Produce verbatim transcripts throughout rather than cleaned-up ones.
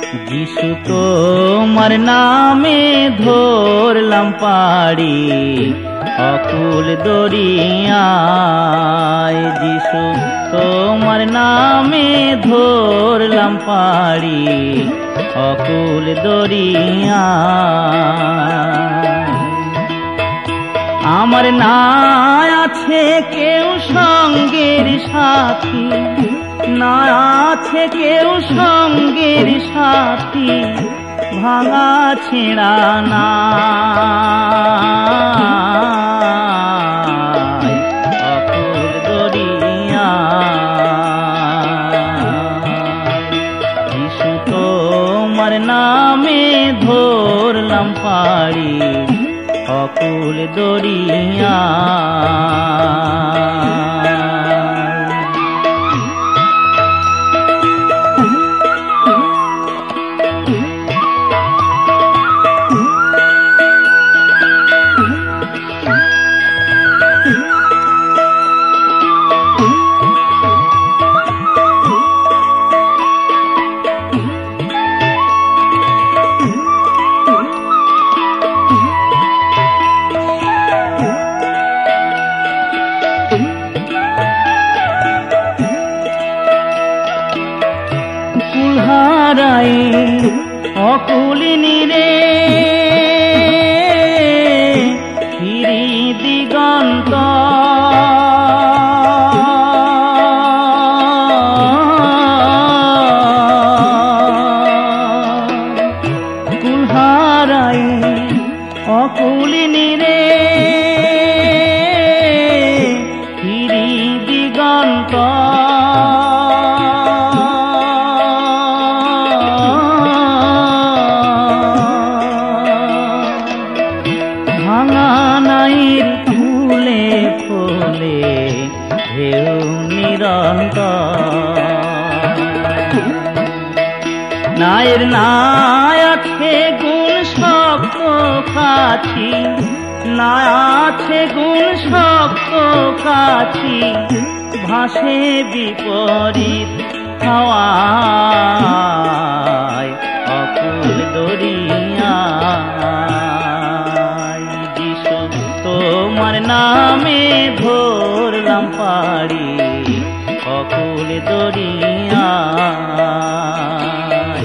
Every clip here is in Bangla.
যিশু তোমার নামে ধরলাম পাড়ি অকুল দরিয়ায়। যিশু তোমার নামে ধরলাম পাড়ি অকুল দরিয়ায়। আমার না আছে কেউ সঙ্গের সাথী, না আছে কেউ সঙ্গের সাথী, ভাঙা ছেঁড়া না অকুল দরিয়ায়। যিশু তোমার নামে ধরলাম পাড়ি অকুল দরিয়ায়। কুলহারাই অকুলিনী রে ফিরি দিগন্ত, কুলহারাই অকুলিনী রে ফিরি দিগন্ত। ফুলে ফুলে ঢেউ নিরন্তর, নায়ের নাই আছে গুণ শক্ত কাছি, না আছে গুণ শক্ত কাছি, ভাসে বিপরীত হাওয়ায় অকুল দরিয়ায়। যিশু তোমার নামে ধরলাম পাড়ি অকুল দরিয়ায়।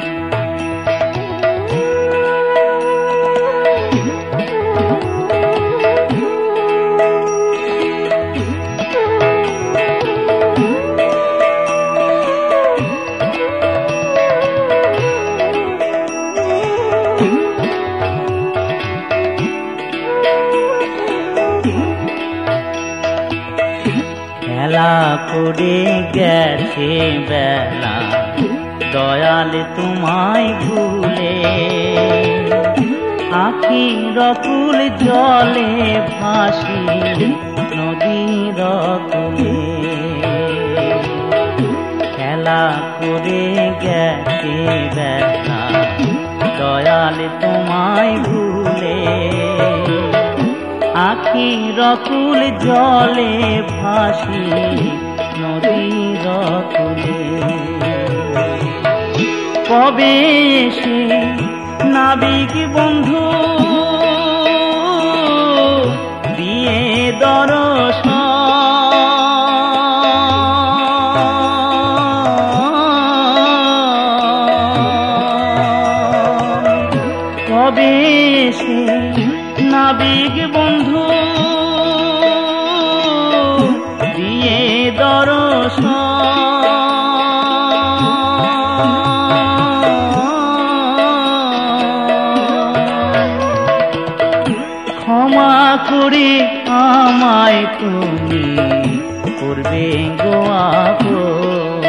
খেলা করে গেছে বেলা দয়াল তোমায় ভুলে, আখির কুল জলে ভাসি নদীর কুলে। খেলা করে গেছে বেলা দয়াল তোমায় ভুলে, আখির কুল জলে ভাসি নদীর কুলে। কবে সে নাবিক বন্ধু দিয়ে দর্শন, কবে সে নাবিক বন্ধু দিয়ে দর্শন। ক্ষমা করে আমায় তুমি করবে গো আপন,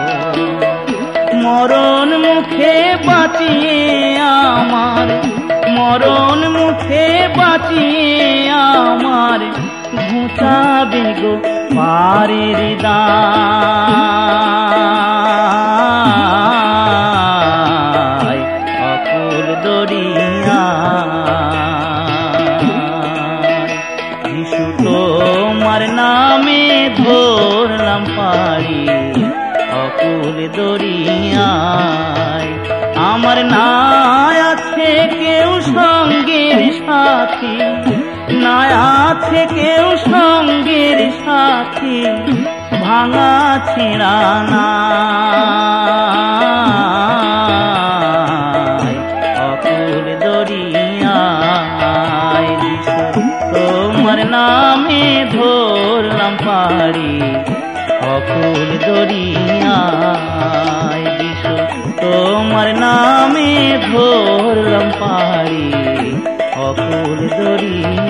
মরণ মুখে বাঁচিয়ে আমার, মরণ মুখে বাঁচিয়ে আমার ঘুচাবে গো পারের দায় অকুল দরিয়ায়। যিশু তোমার নামে ধরলাম পাড়ি অকুল দরিয়ায়। আছে কেউ সঙ্গের সাথী ভাঙা ছেঁড়া নাই অকুল দরিয়ায় যিশু তোমার নামে ধরলাম পারি অকুল দরিয়ায় যিশু তোমার নামে ধরলাম পারি অকুল দরিয়ায়।